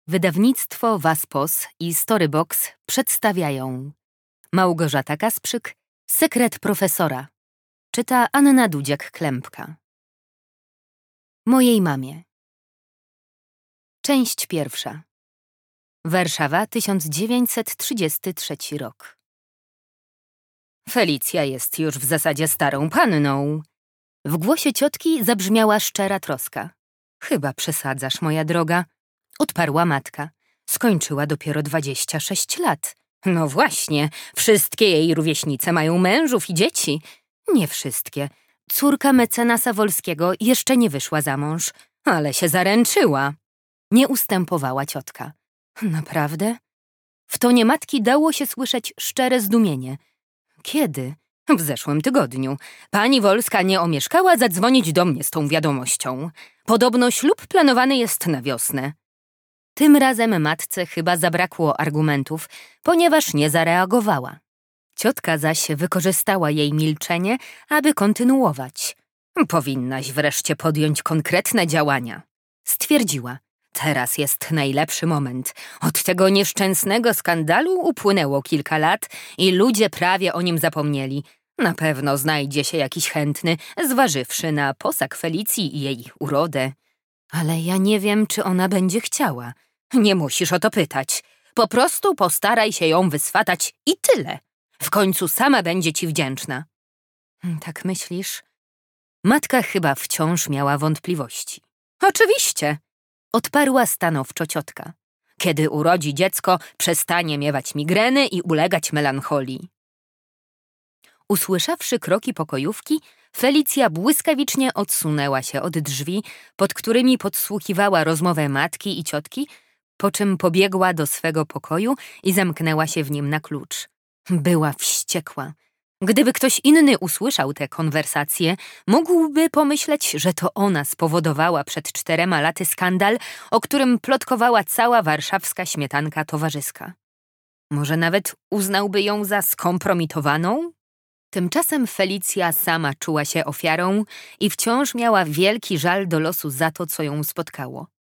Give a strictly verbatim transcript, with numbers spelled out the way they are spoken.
Wydawnictwo Waspos i Storybox przedstawiają Małgorzata Kasprzyk, Sekret profesora. Czyta Anna Dudziak-Klempka. Mojej mamie. Część pierwsza. Warszawa, tysiąc dziewięćset trzydziesty trzeci rok. Felicja jest już w zasadzie starą panną. W głosie ciotki zabrzmiała szczera troska. Chyba przesadzasz, moja droga. Odparła matka. Skończyła dopiero dwadzieścia sześć lat. No właśnie, wszystkie jej rówieśnice mają mężów i dzieci. Nie wszystkie. Córka mecenasa Wolskiego jeszcze nie wyszła za mąż, ale się zaręczyła. Nie ustępowała ciotka. Naprawdę? W tonie matki dało się słyszeć szczere zdumienie. Kiedy? W zeszłym tygodniu. Pani Wolska nie omieszkała zadzwonić do mnie z tą wiadomością. Podobno ślub planowany jest na wiosnę. Tym razem matce chyba zabrakło argumentów, ponieważ nie zareagowała. Ciotka zaś wykorzystała jej milczenie, aby kontynuować. Powinnaś wreszcie podjąć konkretne działania. Stwierdziła. Teraz jest najlepszy moment. Od tego nieszczęsnego skandalu upłynęło kilka lat i ludzie prawie o nim zapomnieli. Na pewno znajdzie się jakiś chętny, zważywszy na posag Felicji i jej urodę. Ale ja nie wiem, czy ona będzie chciała. Nie musisz o to pytać. Po prostu postaraj się ją wyswatać i tyle. W końcu sama będzie ci wdzięczna. Tak myślisz? Matka chyba wciąż miała wątpliwości. Oczywiście, odparła stanowczo ciotka. Kiedy urodzi dziecko, przestanie miewać migreny i ulegać melancholii. Usłyszawszy kroki pokojówki, Felicja błyskawicznie odsunęła się od drzwi, pod którymi podsłuchiwała rozmowę matki i ciotki, po czym pobiegła do swego pokoju i zamknęła się w nim na klucz. Była wściekła. Gdyby ktoś inny usłyszał tę konwersację, mógłby pomyśleć, że to ona spowodowała przed czterema laty skandal, o którym plotkowała cała warszawska śmietanka towarzyska. Może nawet uznałby ją za skompromitowaną? Tymczasem Felicja sama czuła się ofiarą i wciąż miała wielki żal do losu za to, co ją spotkało.